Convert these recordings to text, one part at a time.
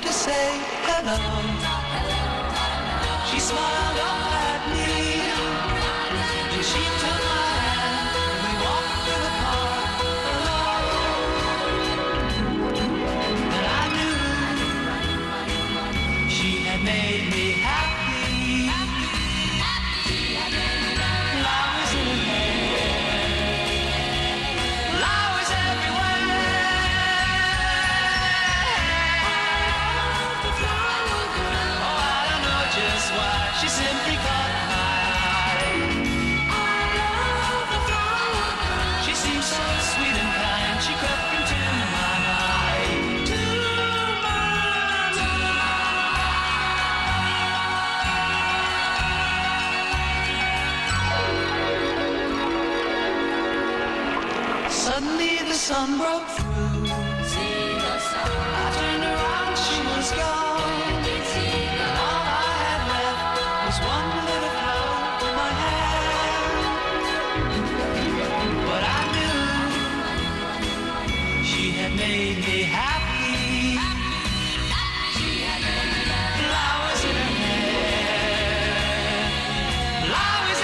to say hello. She smiled up at me, and she took my hand, and we walked through the park alone. And I knew she had made me happy. Flowers in her hair, flowers everywhere. Oh, I don't know just why, she simply caught my eye. She seemed so sweet and kind, she crept into my mind. Suddenly the sun broke through. I turned around, she was gone. All I had left was one little flower in my hand. But I knew she had made me happy. Flowers in her hair, flowers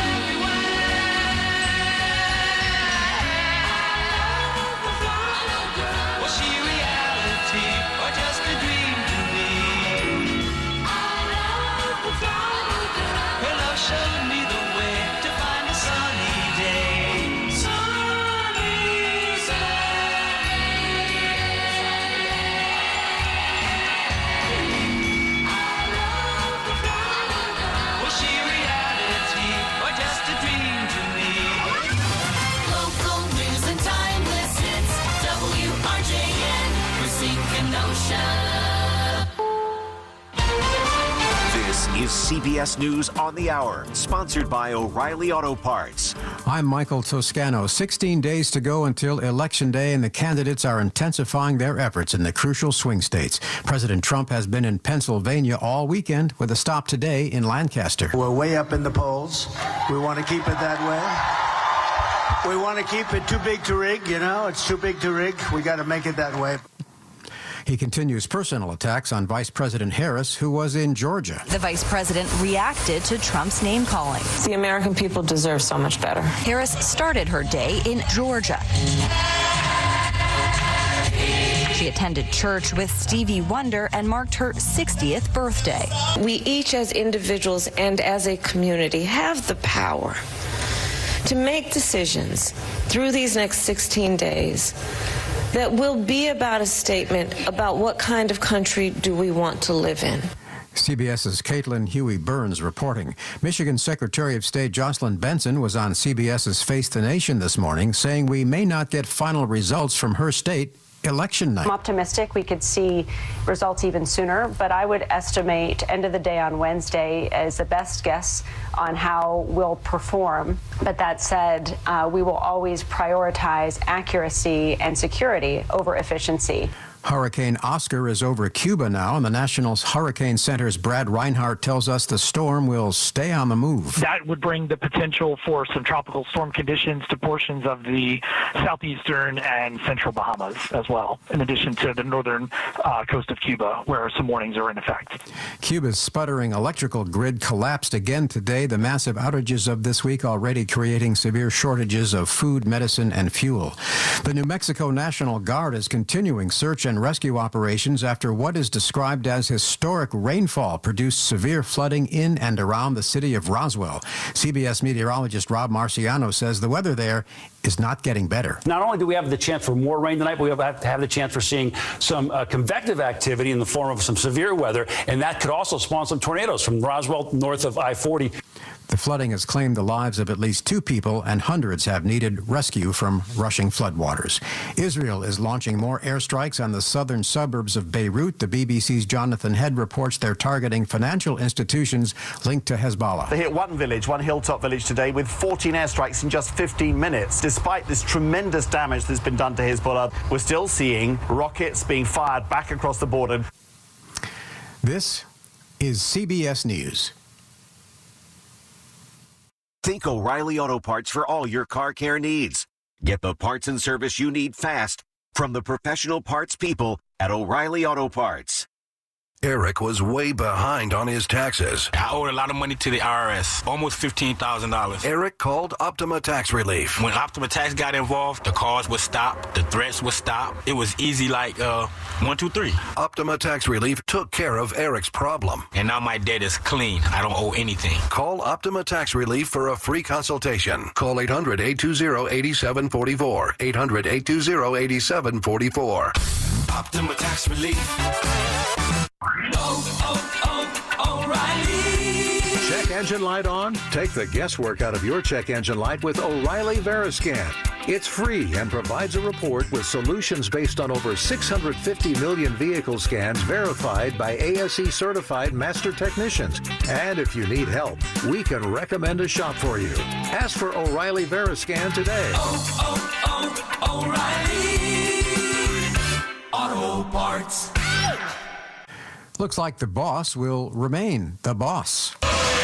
everywhere. Was she reality or just a dream to me? Her love showed me the way to find a sunny day. Was she reality or just a dream to me? Local news and timeless hits. WRJN, Racine, Kenosha. This is CBS News on the Hour, sponsored by O'Reilly Auto Parts. I'm Michael Toscano. 16 days to go until Election Day, and the candidates are intensifying their efforts in the crucial swing states. President Trump has been in Pennsylvania all weekend with a stop today in Lancaster. We're way up in the polls. We want to keep it that way. We want to keep it too big to rig, you know? It's too big to rig. We got to make it that way. He continues personal attacks on Vice President Harris, who was in Georgia. The vice president reacted to Trump's name calling. The American people deserve so much better. Harris started her day in Georgia. She attended church with Stevie Wonder and marked her 60th birthday. We each as individuals and as a community have the power to make decisions through these next 16 days that will be about a statement about what kind of country do we want to live in. CBS's Caitlin Huey Burns reporting. Michigan Secretary of State Jocelyn Benson was on CBS's Face the Nation this morning, saying we may not get final results from her state election night. I'm optimistic we could see results even sooner, but I would estimate end of the day on Wednesday as the best guess on how we'll perform. But that said, we will always prioritize accuracy and security over efficiency. Hurricane Oscar is over Cuba now, and the National Hurricane Center's Brad Reinhardt tells us the storm will stay on the move. That would bring the potential for some tropical storm conditions to portions of the southeastern and central Bahamas as well, in addition to the northern coast of Cuba, where some warnings are in effect. Cuba's sputtering electrical grid collapsed again today. The massive outages of this week already creating severe shortages of food, medicine, and fuel. The New Mexico National Guard is continuing search and rescue operations after what is described as historic rainfall produced severe flooding in and around the city of Roswell. CBS meteorologist Rob Marciano says the weather there is not getting better. Not only do we have the chance for more rain tonight, but we have to have the chance for seeing some convective activity in the form of some severe weather, and that could also spawn some tornadoes from Roswell north of I-40. The flooding has claimed the lives of at least 2 people, and hundreds have needed rescue from rushing floodwaters. Israel is launching more airstrikes on the southern suburbs of Beirut. The BBC's Jonathan Head reports they're targeting financial institutions linked to Hezbollah. They hit one hilltop village today with 14 airstrikes in just 15 minutes. Despite this tremendous damage that's been done to Hezbollah, we're still seeing rockets being fired back across the border. This is CBS News. Think O'Reilly Auto Parts for all your car care needs. Get the parts and service you need fast from the professional parts people at O'Reilly Auto Parts. Eric was way behind on his taxes. I owed a lot of money to the IRS, almost $15,000. Eric called Optima Tax Relief. When Optima Tax got involved, the calls would stop, the threats would stop. It was easy like 1, 2, 3. Optima Tax Relief took care of Eric's problem. And now my debt is clean. I don't owe anything. Call Optima Tax Relief for a free consultation. Call 800-820-8744. 800-820-8744. Optima Tax Relief. O'Reilly. Check engine light on? Take the guesswork out of your check engine light with O'Reilly Veriscan. It's free and provides a report with solutions based on over 650 million vehicle scans verified by ASE certified master technicians. And if you need help, we can recommend a shop for you. Ask for O'Reilly Veriscan today. O'Reilly Auto Parts. Looks like the boss will remain the boss.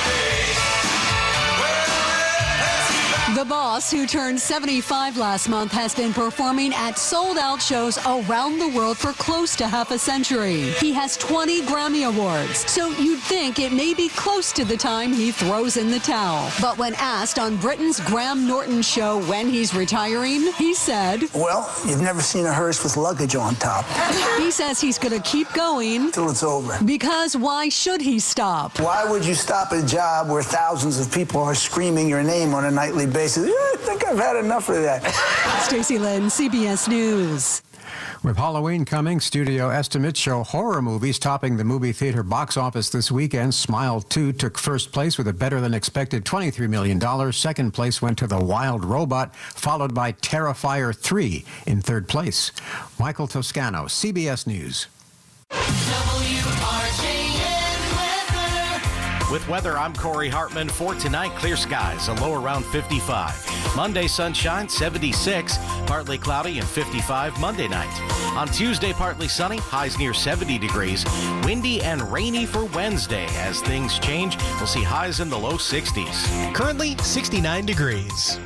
The Boss, who turned 75 last month, has been performing at sold-out shows around the world for close to half a century. He has 20 Grammy Awards, so you'd think it may be close to the time he throws in the towel. But when asked on Britain's Graham Norton show when he's retiring, he said, "Well, you've never seen a hearse with luggage on top." He says he's going to keep going till it's over. Because why should he stop? Why would you stop a job where thousands of people are screaming your name on a nightly basis? I think I've had enough of that. Stacey Lynn, CBS News. With Halloween coming, studio estimates show horror movies topping the movie theater box office this weekend. Smile 2 took first place with a better-than-expected $23 million. Second place went to The Wild Robot, followed by Terrifier 3 in third place. Michael Toscano, CBS News. With weather, I'm Corey Hartman. For tonight, clear skies, a low around 55. Monday, sunshine, 76. Partly cloudy and 55 Monday night. On Tuesday, partly sunny, highs near 70 degrees. Windy and rainy for Wednesday. As things change, we'll see highs in the low 60s. Currently, 69 degrees.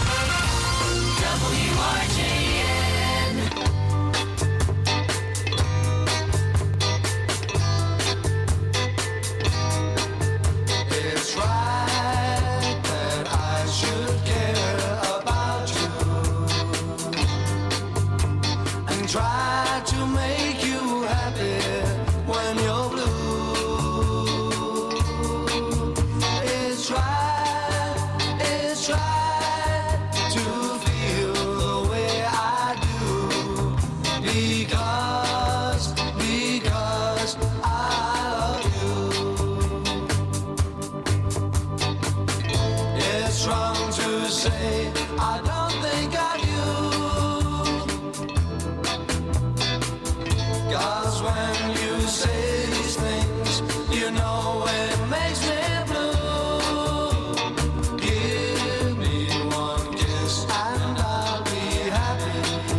Try to make you happy when you're blue. It's right to feel the way I do. Because I love you. It's wrong to say I don't think I do. 'Cause when you say these things, you know it makes me blue. Give me one kiss and I'll be happy.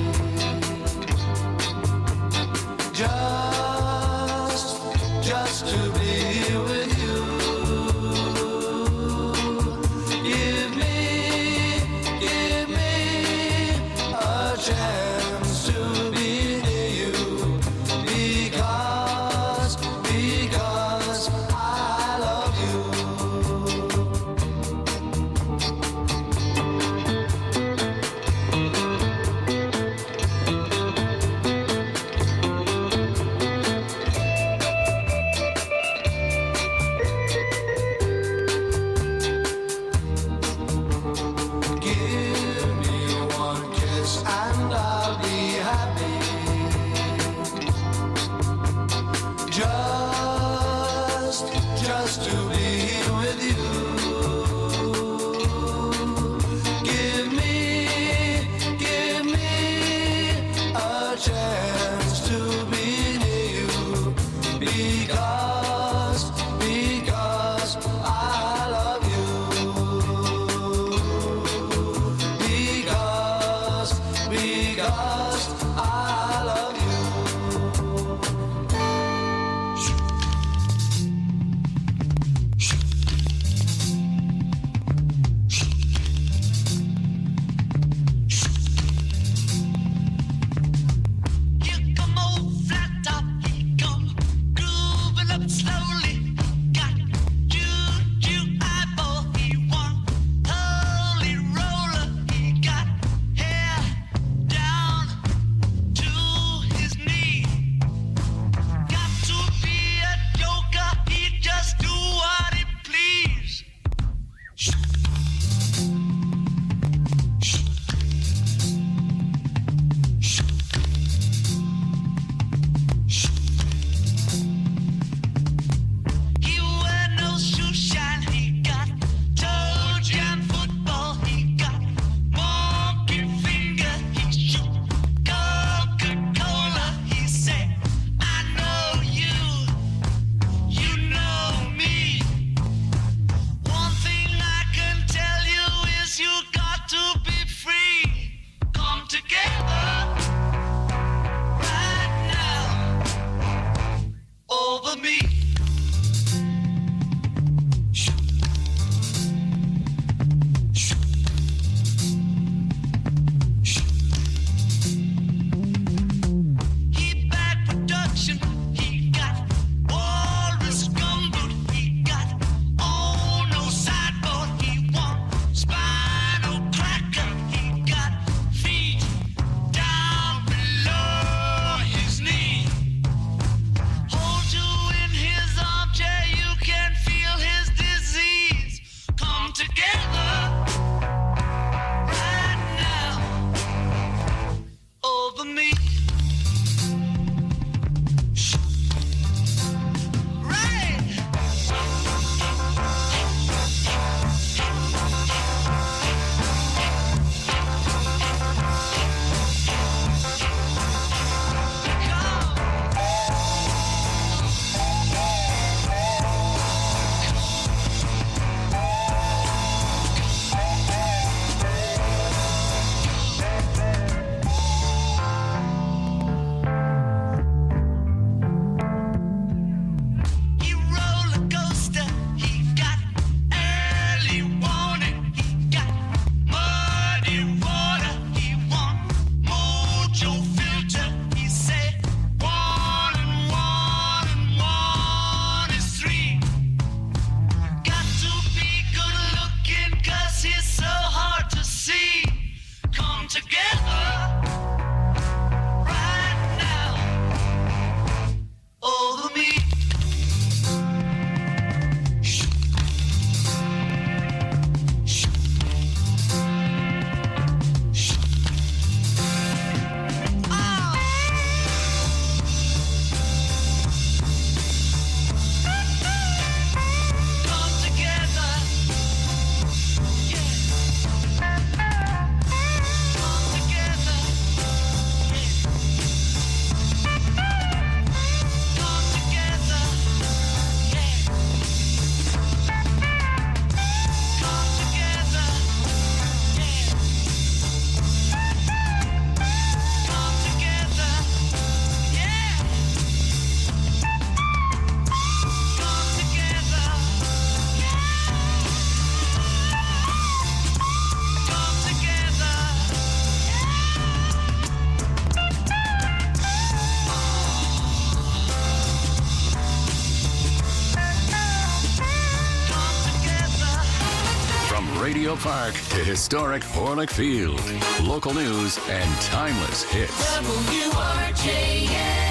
Just to be with you. Give me a chance to be near you. Because I love you. Give me one kiss and I'll be happy. Just to be with you. Give me a chance to be near you. Because I love you. Because I love you. Here come old flat top, here come groove Memorial Park to historic Horlick Field. Local news and timeless hits. WRJN.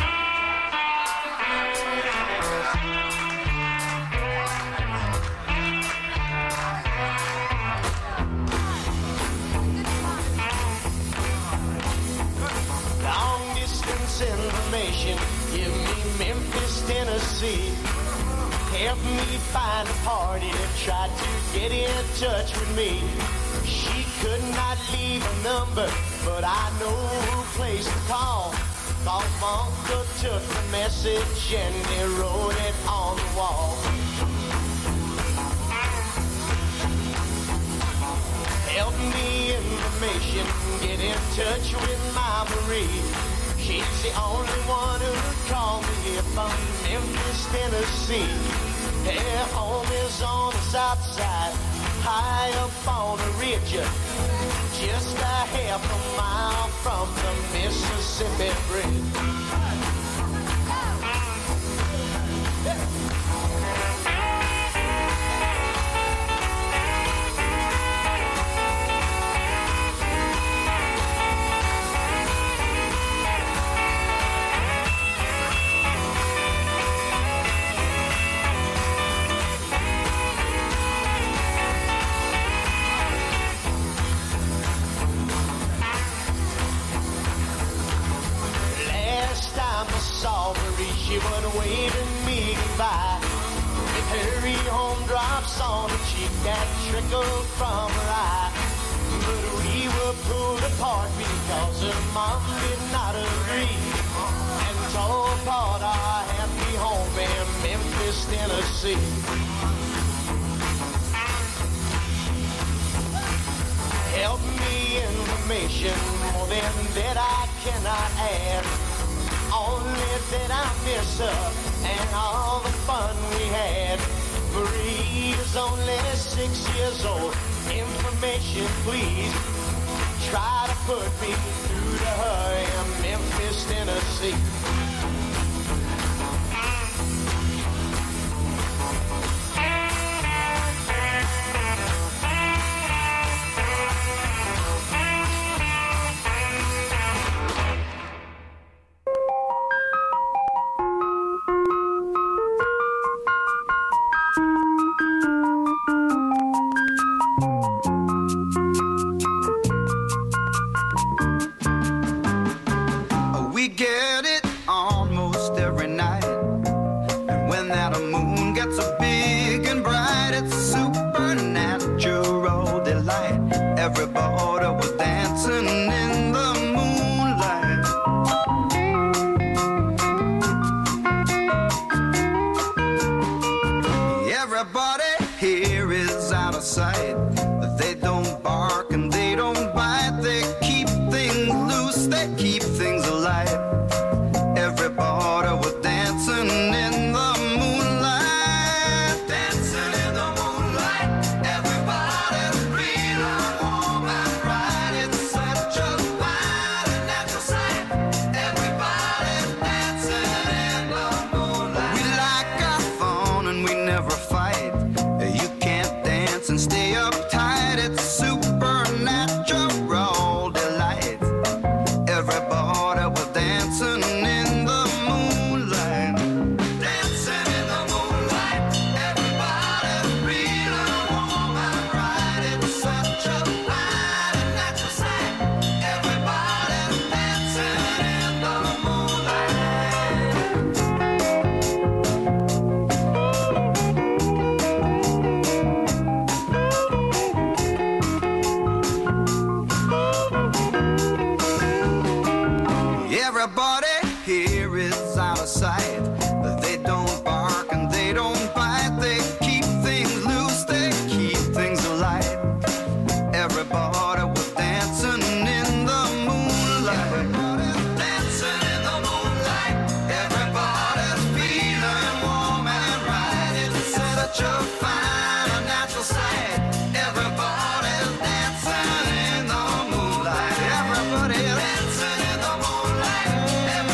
Long distance information, give me Memphis, Tennessee. Help me find a party that tried to get in touch with me. She could not leave a number, but I know who place to call. Cause my uncle took the message and he wrote it on the wall. Help me information, get in touch with my Marie. She's the only one who called me here from Memphis, Tennessee. Her home is on the south side, high up on the ridge, just a half a mile from the Mississippi Bridge. She was waving me goodbye. With her home drops on her cheek that trickled from her eye. But we were pulled apart because her mom did not agree and tore apart our happy home in Memphis, Tennessee. Help me information, more than that I cannot add. Only that I miss her and all the fun we had. Marie is only 6 years old. Information, please. Try to put me through to her in Memphis, Tennessee. Everybody was dancing in the moonlight. Everybody here is out of sight. They don't bark and they don't bite. They keep things loose, they keep things alive. Everybody was dancing in the moonlight. Dancing in the moonlight. Everybody's feeling warm and bright. It's such a fine and natural sight. Everybody's dancing in the moonlight. We like our fun and we never fight. You can't dance and stay uptight. It's supernatural delight. Everybody was dancing in the moonlight. Dancing in the moonlight. Everybody's feeling warm and bright. It's such a fine and natural sight. Everybody's dancing in the moonlight. Everybody here is out of sight. They don't bark and they don't bite. They keep things loose, they keep things alive. Everybody was dancing in the moonlight. Everybody's dancing in the moonlight. Everybody's feeling warm and right. It's such a fine and natural sight. Everybody's dancing in the moonlight. Everybody's dancing in the moonlight.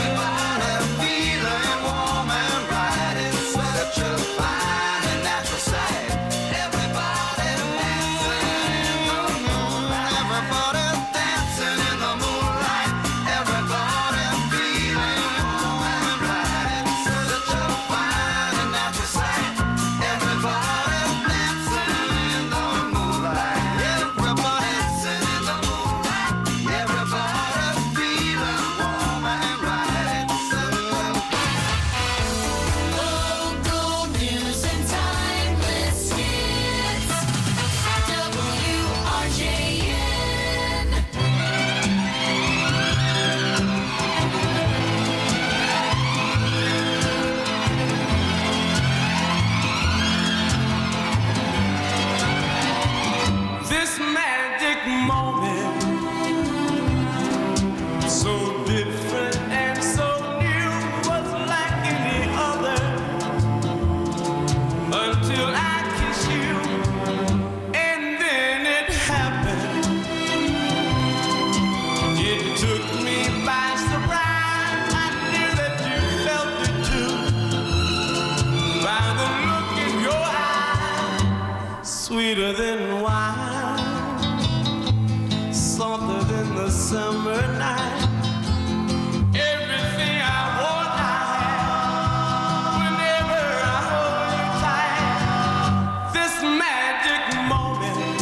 in the summer night. Everything I want, I have. Whenever I hold you tight, this magic moment,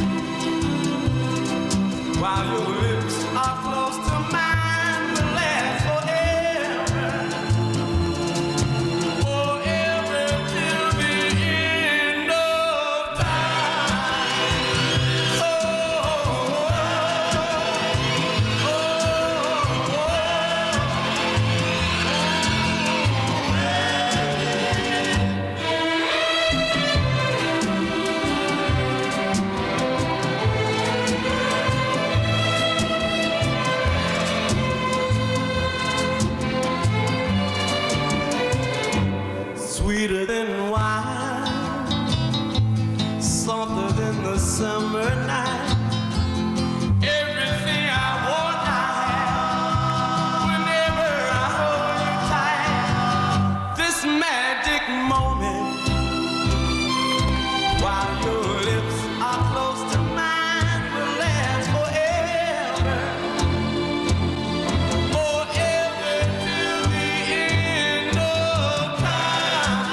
while your lips are close to mine, will last forever. Forever till the end of time. Oh, sweeter than wine, softer than the summer night. Everything I want, I have. Whenever I hold you tight, this magic moment, while your lips are close to mine, will last forever. Forever till the end of time.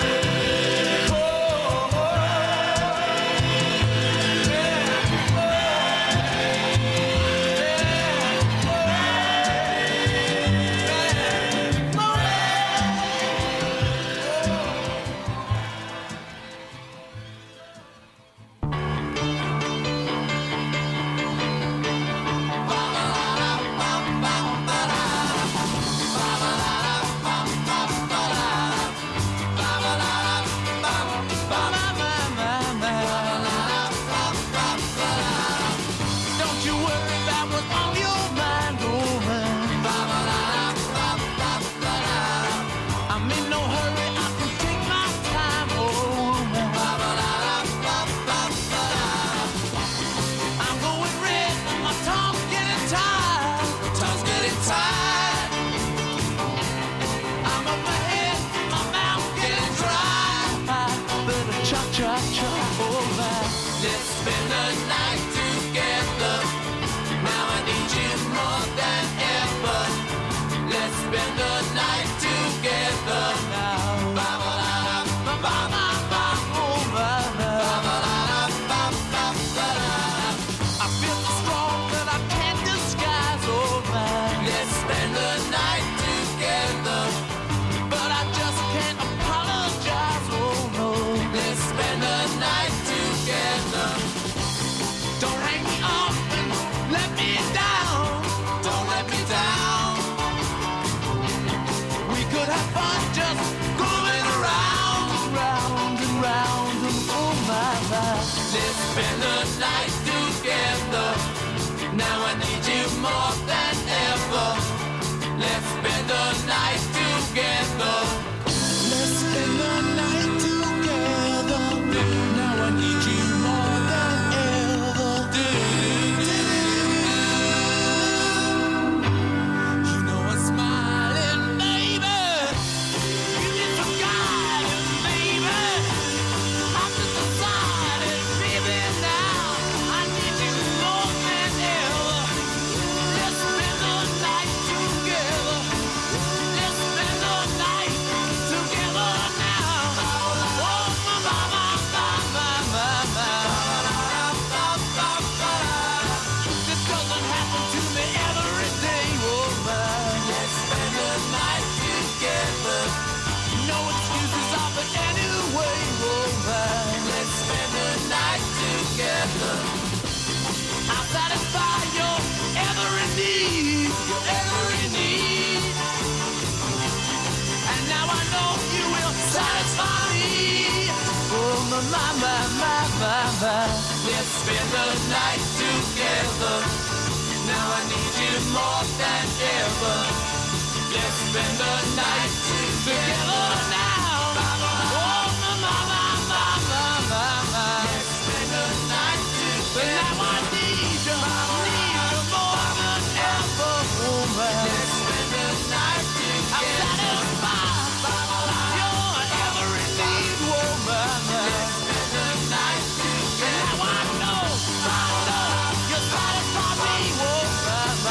Don't you worry about what's on your mind, woman. I'm in no hurry, I can take my time, woman. I'm going red, my tongue's getting tired. Tongue's getting tired. I'm up my head, my mouth's getting dry. Better cha-cha-cha, over. Let's spend the night together. Now I need you more than ever. Let's spend the night together now. I feel so strong that I can't disguise, oh man. Let's spend the night together, but I just can't apologize, oh no. Let's spend the night together. Don't hang me up and let me down. Don't let me down. We could have fun just going around, round and round, and oh my, my. Let's spend the night together. Now I need you more than ever. Let's spend the night together. Let's spend the night together. Now I need you more than ever. You know I'm smiling, baby. You need some guidance, baby. I'm just decided, baby, now I need you more than ever. Let's spend the night together. Let's spend the night together now. Oh, my, my, my, my, my, my. This doesn't happen to me every day, oh my. Let's spend the night together. No excuses offered anyway, oh my. Let's spend the night together. I'll satisfy your every need, your every need. And now I know you will satisfy me. Oh my, my, my, my, my, my. Let's spend the night together. Now I need you more than ever. Let's spend the night together now. Oh my, my, my, my, my, my, my. Let's spend the night together. Now I need you more than ever, woman. Let's spend the night together. I'm satisfied your every need, woman. Let's spend the night together. Now I know you satisfy me, woman.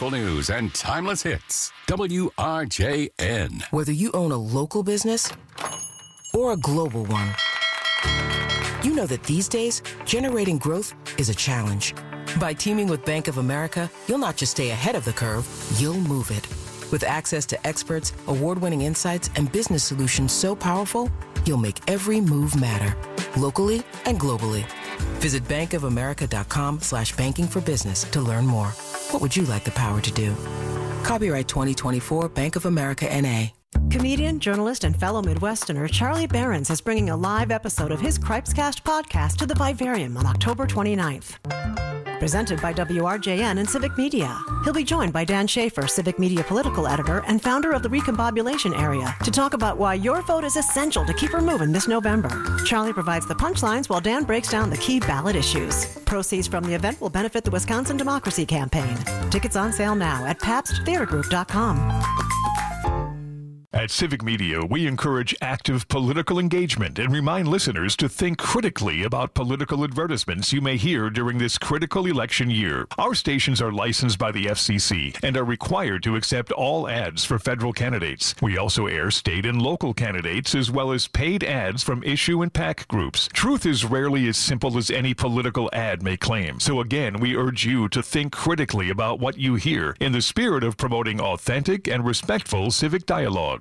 local news and timeless hits. WRJN. Whether you own a local business or a global one, you know that these days, generating growth is a challenge. By teaming with Bank of America, you'll not just stay ahead of the curve, you'll move it. With access to experts, award-winning insights, and business solutions so powerful, you'll make every move matter, locally and globally. Visit bankofamerica.com/banking for business to learn more. What would you like the power to do? Copyright 2024 Bank of America N.A. Comedian, journalist, and fellow Midwesterner Charlie Behrens is bringing a live episode of his Cripescast podcast to the Vivarium on October 29th. Presented by WRJN and Civic Media. He'll be joined by Dan Schaefer, Civic Media political editor and founder of the Recombobulation Area, to talk about why your vote is essential to keep her moving this November. Charlie provides the punchlines while Dan breaks down the key ballot issues. Proceeds from the event will benefit the Wisconsin Democracy Campaign. Tickets on sale now at PabstTheaterGroup.com. At Civic Media, we encourage active political engagement and remind listeners to think critically about political advertisements you may hear during this critical election year. Our stations are licensed by the FCC and are required to accept all ads for federal candidates. We also air state and local candidates as well as paid ads from issue and PAC groups. Truth is rarely as simple as any political ad may claim. So again, we urge you to think critically about what you hear in the spirit of promoting authentic and respectful civic dialogue.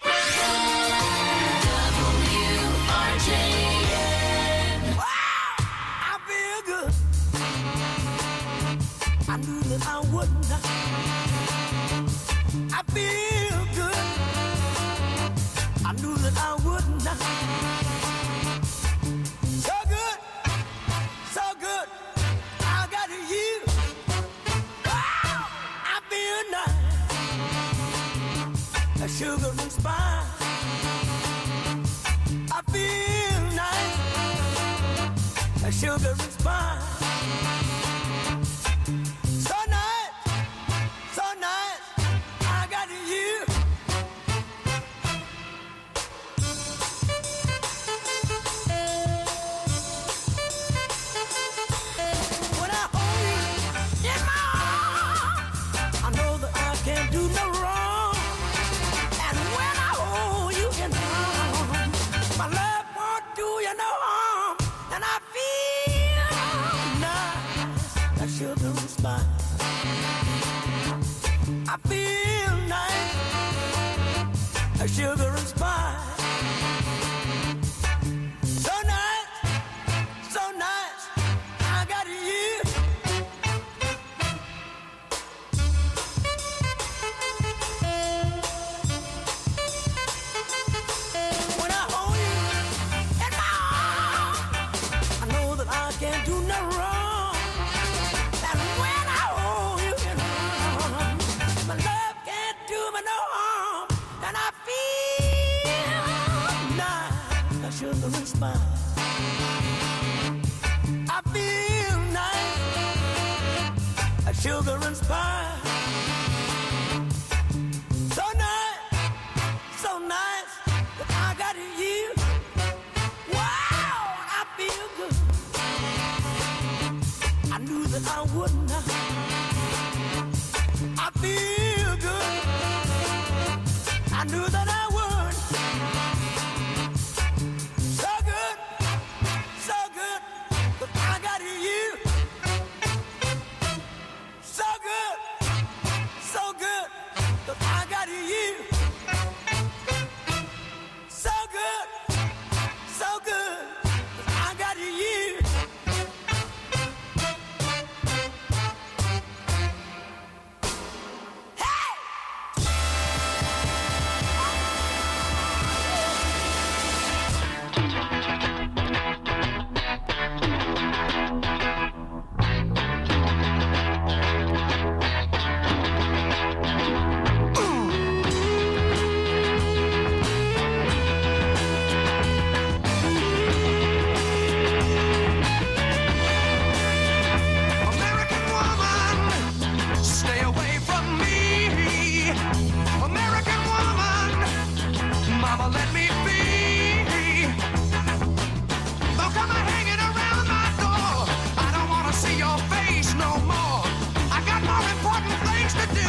I knew that I wouldn't. I feel good. I knew that I wouldn't. So good, so good. I got you. Wow, I feel nice. A sugar and spice. I feel nice. A sugar and spice. I feel nice, a sugar and spice. So nice, I got you. When I hold you in my arms, I know that I can't do no wrong. Sugar and spice. I feel nice, a sugar and spice. So nice that I got you. Wow, I feel good. I knew that I wouldn't. I feel good. I knew that I would. Things to do.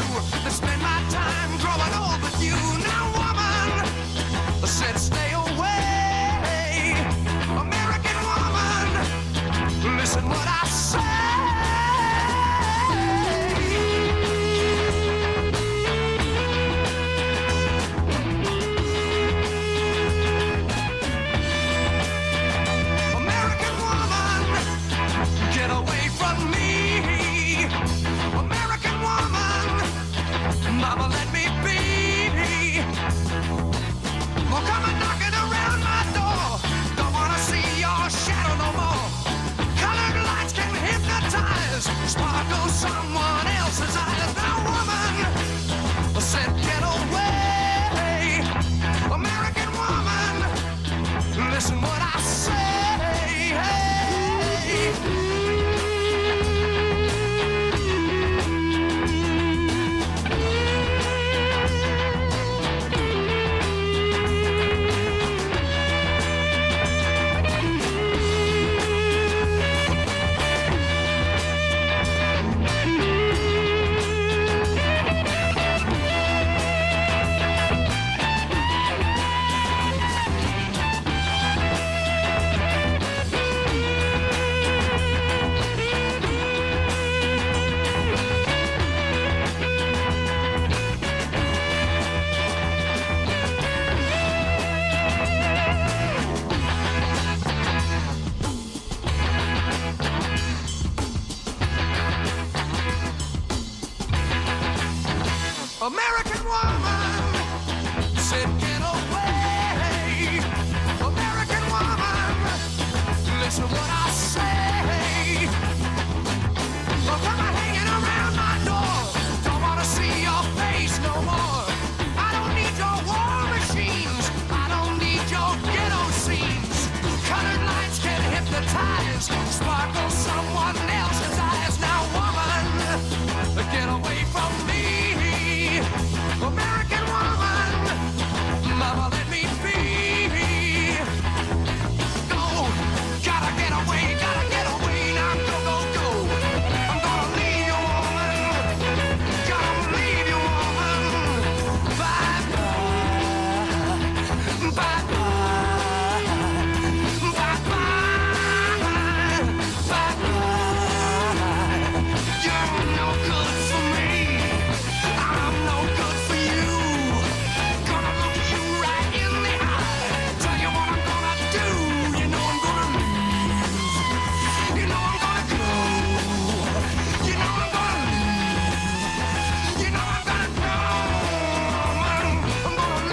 American woman said, get away. American woman, listen what I say. Well, come on hanging around my door. Don't want to see your face no more. I don't need your war machines. I don't need your ghetto scenes. Colored lights can hypnotize, sparkle someone else's eyes. Now, woman, get away from me. American woman, mama, let me be. Go, gotta get away, now go, go, go. I'm gonna leave you, woman. Gonna leave you, woman. Bye, bye, bye, you're no good for me. I'm no good for you. Gonna look you right in the eye. Tell you what I'm gonna do. You know I'm gonna leave. You know I'm gonna go. You know I'm gonna leave. You know I'm gonna go. I'm gonna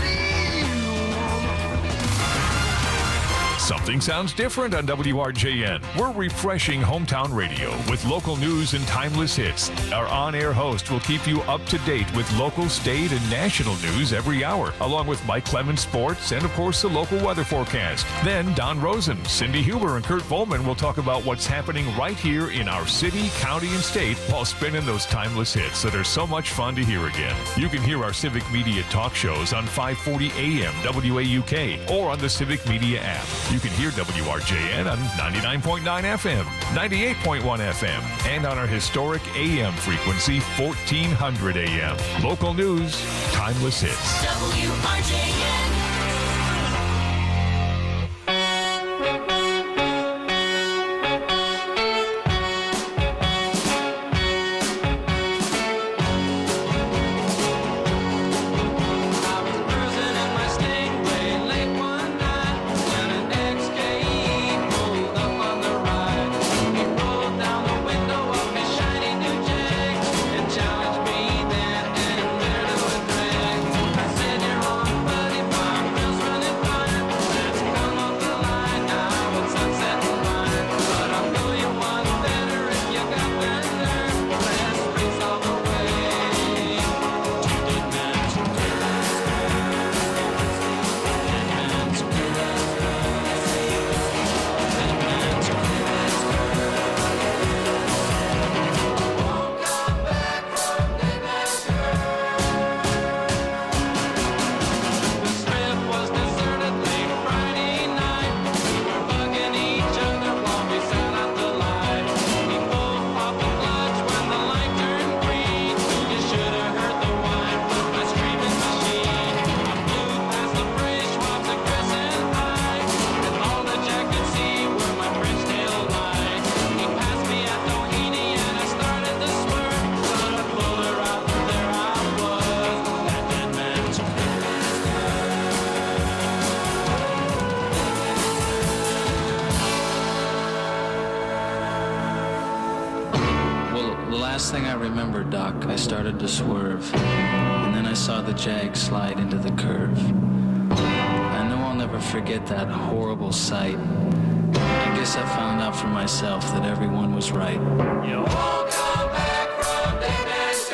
leave. Something sounds different on WRJN. We're refreshing hometown radio with local news and timeless hits. Our on-air host will keep you up to date with local, state, and national news every hour, along with Mike Clemens Sports and, of course, the local weather forecast. Then Don Rosen, Cindy Huber, and Kurt Volman will talk about what's happening right here in our city, county, and state while spinning those timeless hits that are so much fun to hear again. You can hear our Civic Media talk shows on 540 AM WAUK or on the Civic Media app. You can hear WRJN on 99.9 FM, 98.1 FM, and on our historic AM frequency, 1400 AM. Local news, timeless hits. WRJN. Thing I remember, Doc, I started to swerve, and then I saw the Jag slide into the curve. I know I'll never forget that horrible sight. I guess I found out for myself that everyone was right. You won't come back from Dead Man's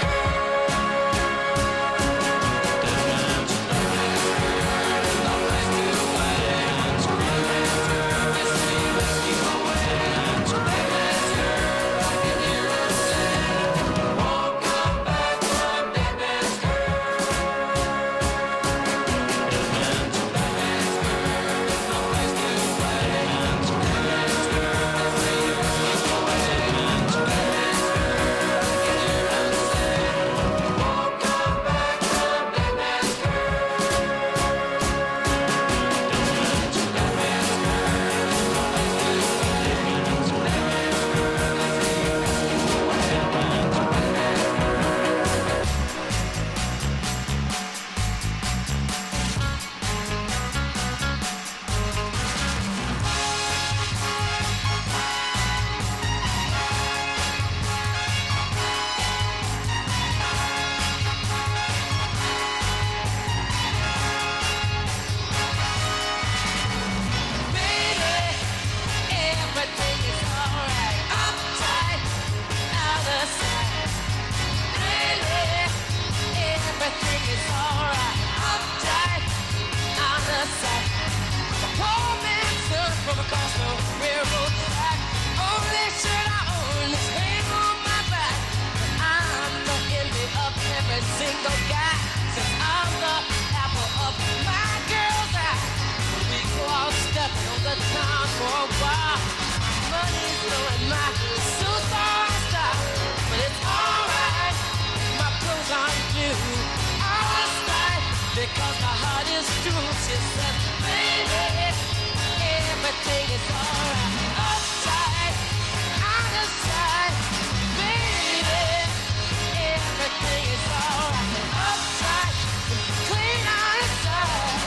because my heart is true. She said, baby, everything is alright. Upside, out of sight, baby, everything is alright. Upside, clean out of sight.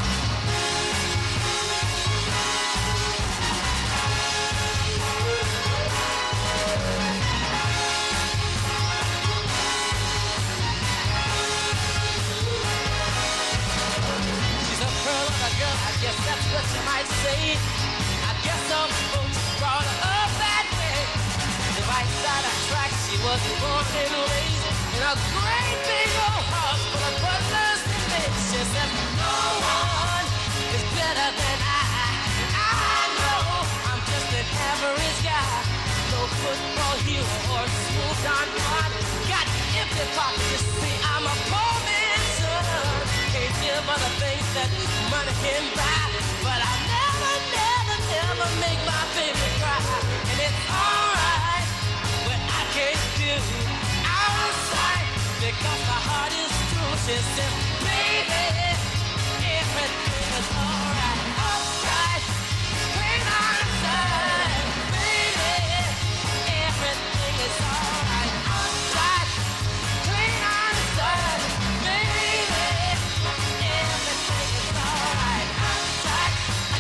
She's a pearl of a girl, I guess that's what you might say. I guess some folks brought her up that way. The right side of tracks, she was born and raised in a great big old house full of butlers and maids. She said, no one is better than I know I'm just an average guy. No football hero or smooth on one. Got empty pockets, you see, I'm a poor man's son. Can't give other things that money can buy. But I'll never, never, never make my baby cry. And it's alright what I can't do outside because my heart is true. She says, baby, everything is alright. Outside, clean outside. Baby, everything is alright. Outside, clean outside. Baby, everything is alright. Outside,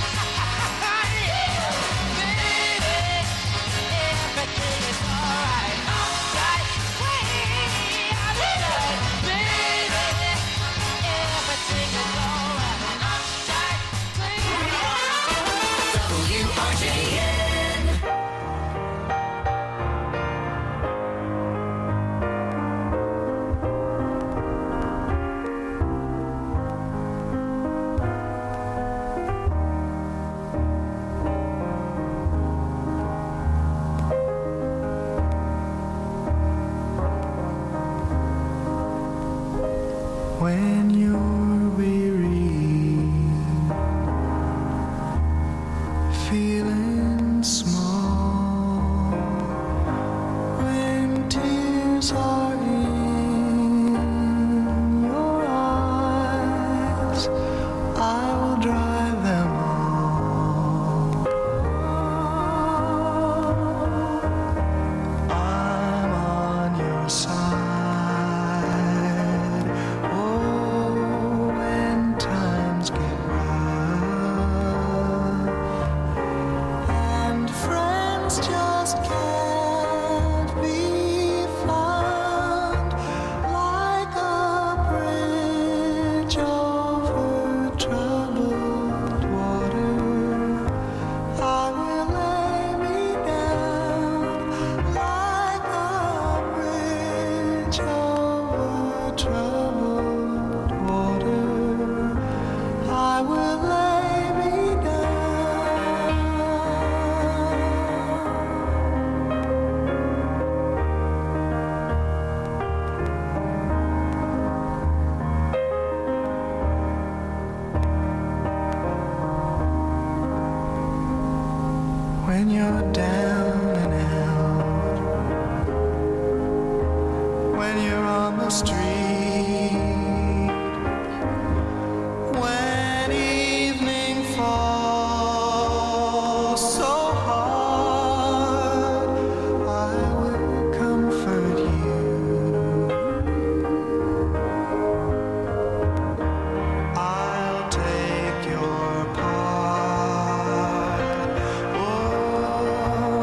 yeah. Baby, everything is alright. Outside, way outside. Baby, everything is alright. Outside, clean WRJN. When you're weary, feeling small, when tears are in your eyes, I will dry them all. I'm on your side. Oh, when times get rough and friends just can't be found, like a bridge over troubled water, I will lay me down like a bridge over troubled water. I will lay me down. When you're down and out, when you're on the street, when evening falls so hard, I will comfort you. I'll take your part. Oh,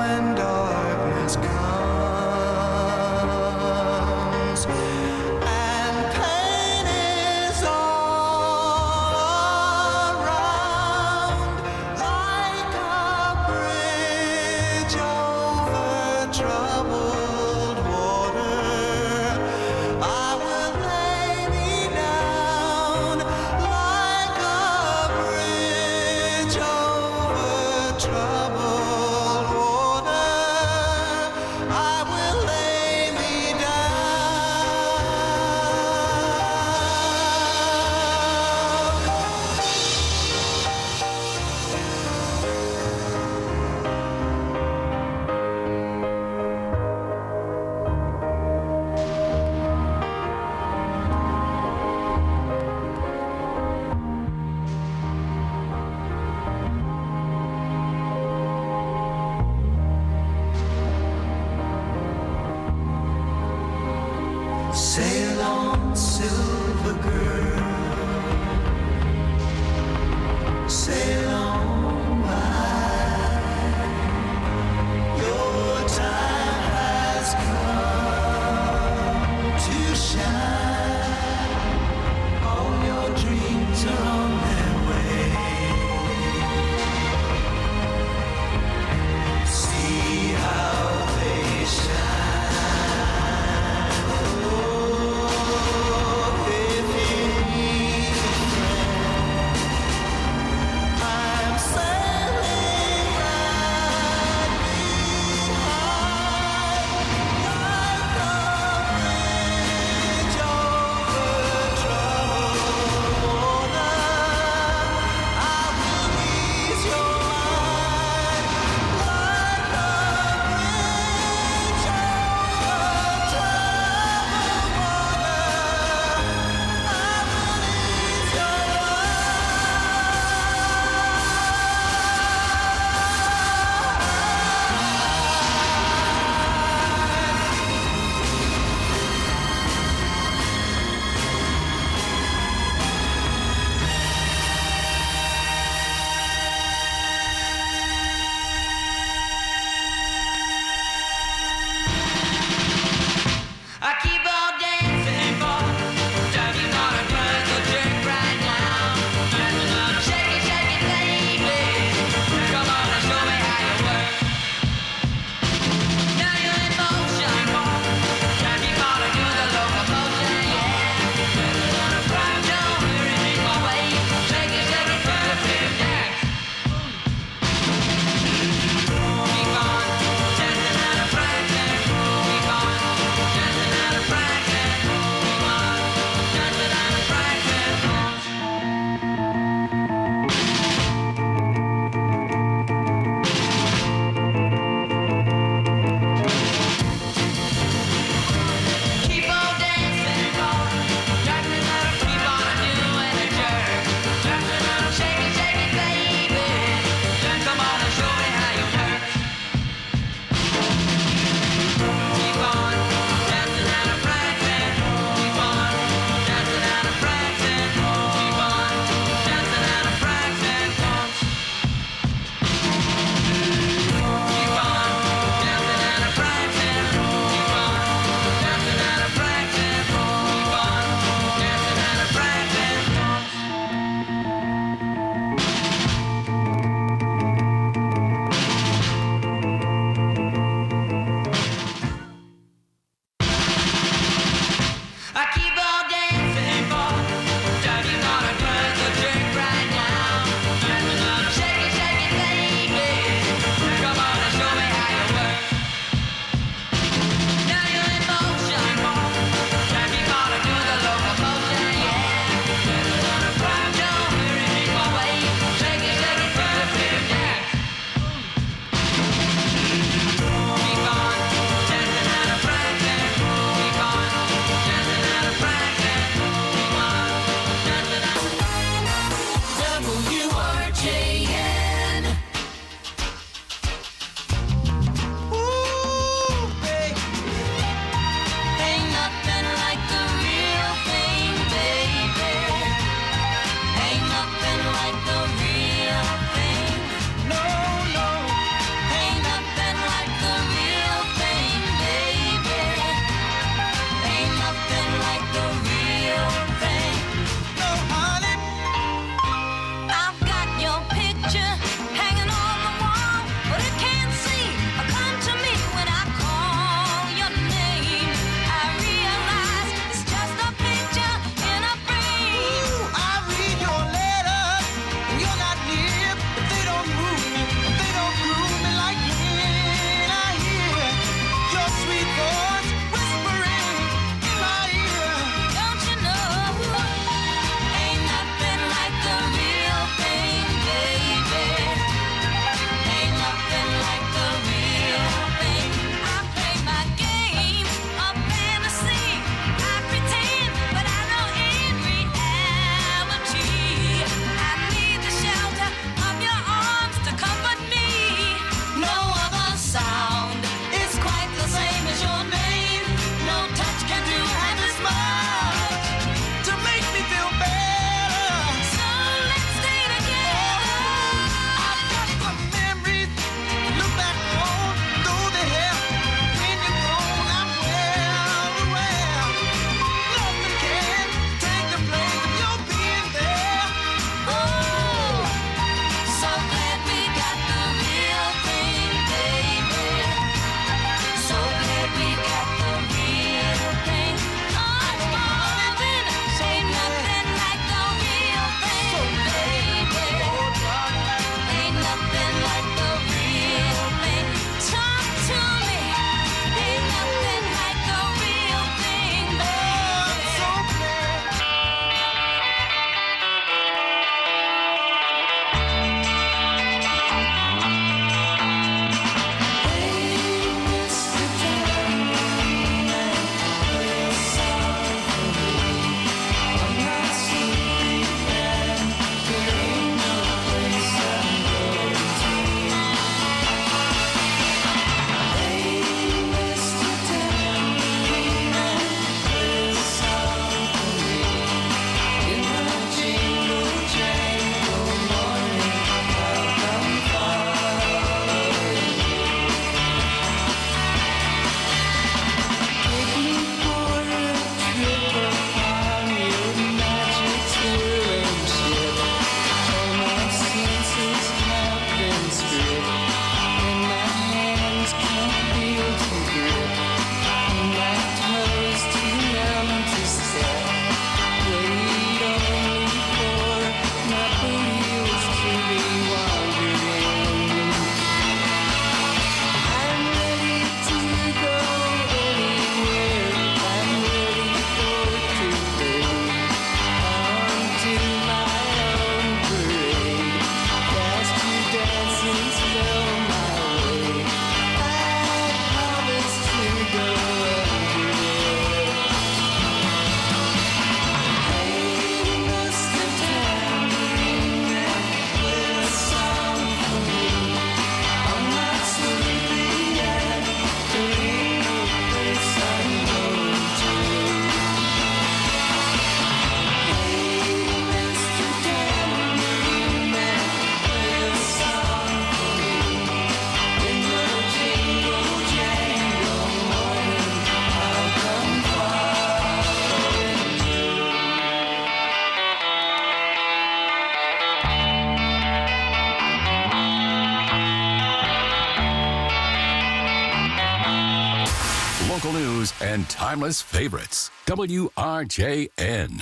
news and timeless favorites. WRJN.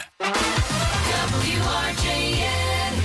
WRJN.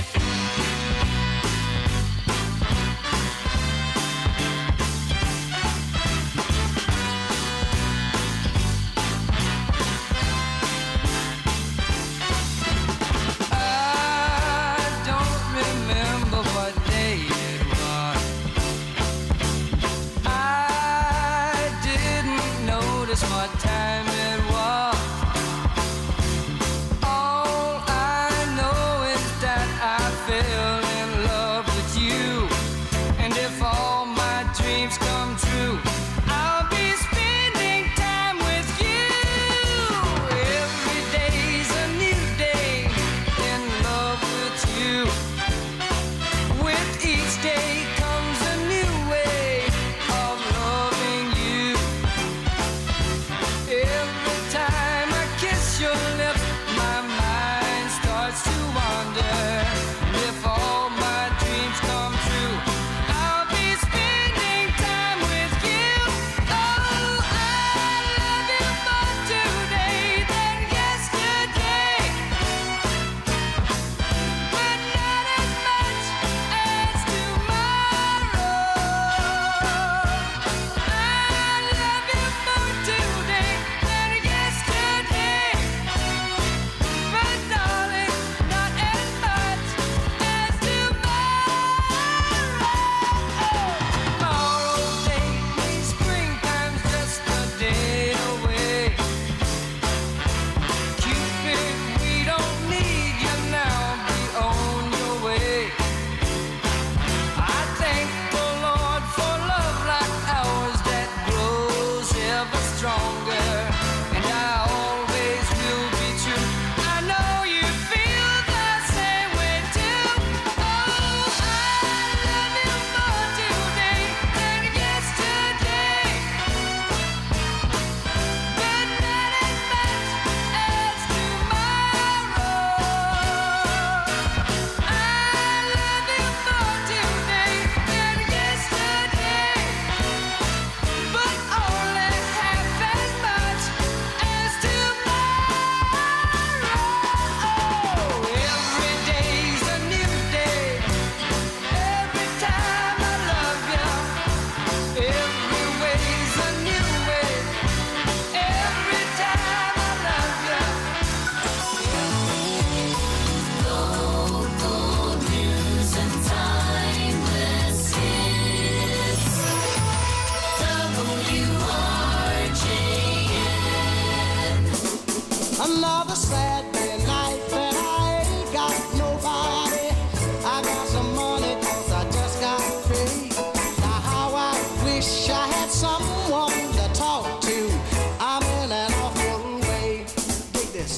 Another Saturday night that I ain't got nobody. I got some money 'cause I just got paid. Now how I wish I had someone to talk to. I'm in an awful way. Take this.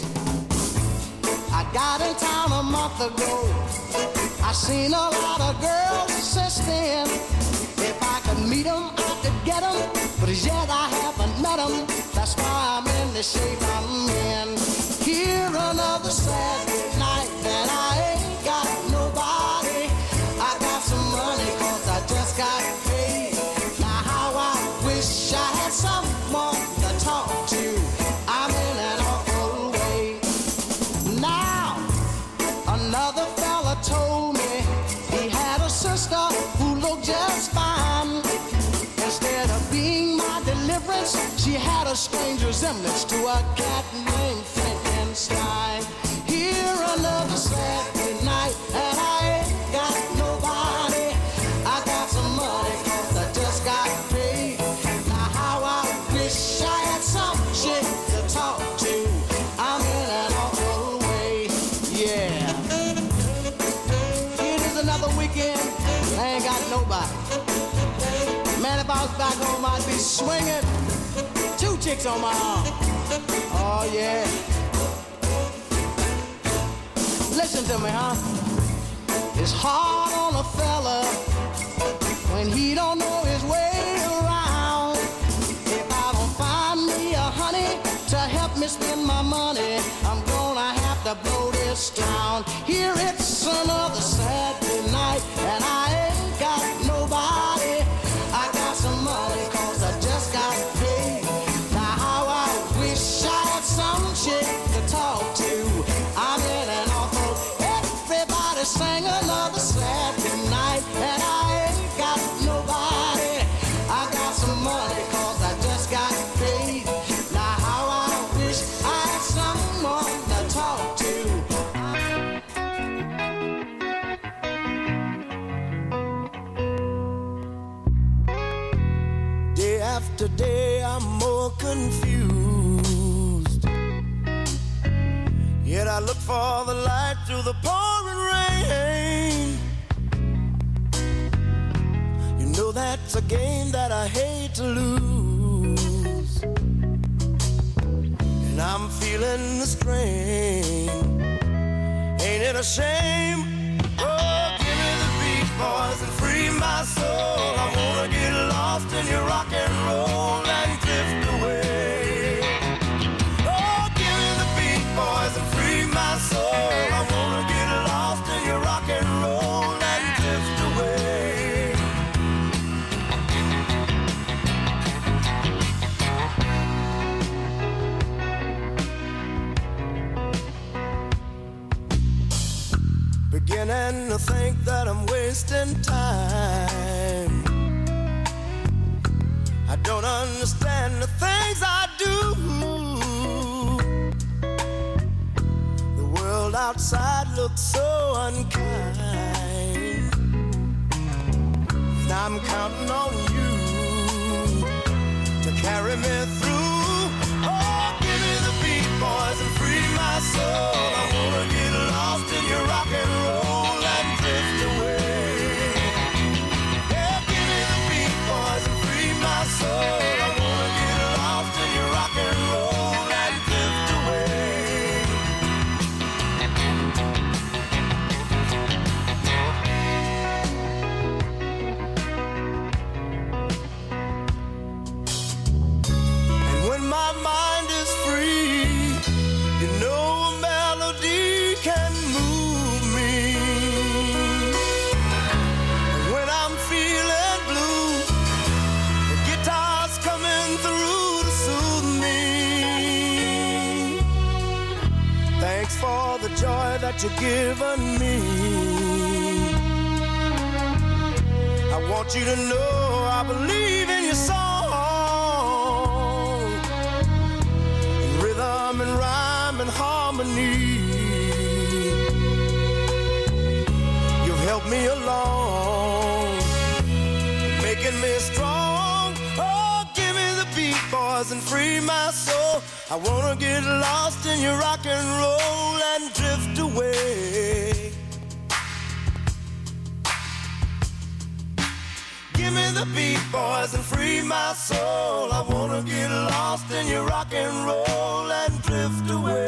I got in town a month ago. I seen a lot of girls since then. If I could meet them, I could get them. But as yet I haven't met them. That's why I'm in the shape I'm in. Here another Saturday night that I ain't got nobody. I got some money 'cause I just got paid. Now how I wish I had someone to talk to. I'm in an awful way. Now another fella told me he had a sister who looked just fine. Instead of being my deliverance, she had a strange resemblance to a cat named Frankenstein. Here another Saturday night, and I ain't got nobody. I got some money 'cause I just got paid. Now how I wish I had some shit to talk to. I'm in an awful way, yeah. It is another weekend, I ain't got nobody. Man, if I was back home, I'd be swinging. 2 chicks on my arm. Oh, yeah. Listen to me, huh? It's hard on a fella when he don't know his way around. If I don't find me a honey to help me spend my money, I'm gonna have to blow this town. Here it's another Saturday night, and I ain't got nobody. I got some money 'cause I just got paid. Now how I to sing another sad night, and I ain't got nobody. I got some money 'cause I just got paid. Now how I wish I had someone to talk to. Day after day I'm more confused, yet I look for the light through the pouring rain. You know that's a game that I hate to lose, and I'm feeling the strain. Ain't it a shame? Oh, give me the beat, boys, and free my soul. I wanna get lost in your rock and roll and drift away. Oh, give me the beat, boys, and free my soul. I wanna get lost in your rock and roll and drift away. Beginning to think that I'm wasting time. I don't understand the things I do. The world outside looks so unkind, and I'm counting on you to carry me through. Oh, give me the beat, boys, and free my soul. I wanna get lost in your rock and roll and drift away. Yeah, give me the beat, boys, and free my soul. I wanna get lost in your rock and roll and drift away. And when my mind is free, you know a melody can move me. And when I'm feeling blue, the guitar's coming through to soothe me. Thanks for the joy that you've given me. I want you to know I believe in your song, in rhythm and rhyme and harmony. You've helped me along, making me strong. Oh, give me the beat, boys, and free my soul. I wanna get lost in your rock and roll and drift away. Give me the beat, boys, and free my soul. I wanna get lost in your rock and roll and drift away.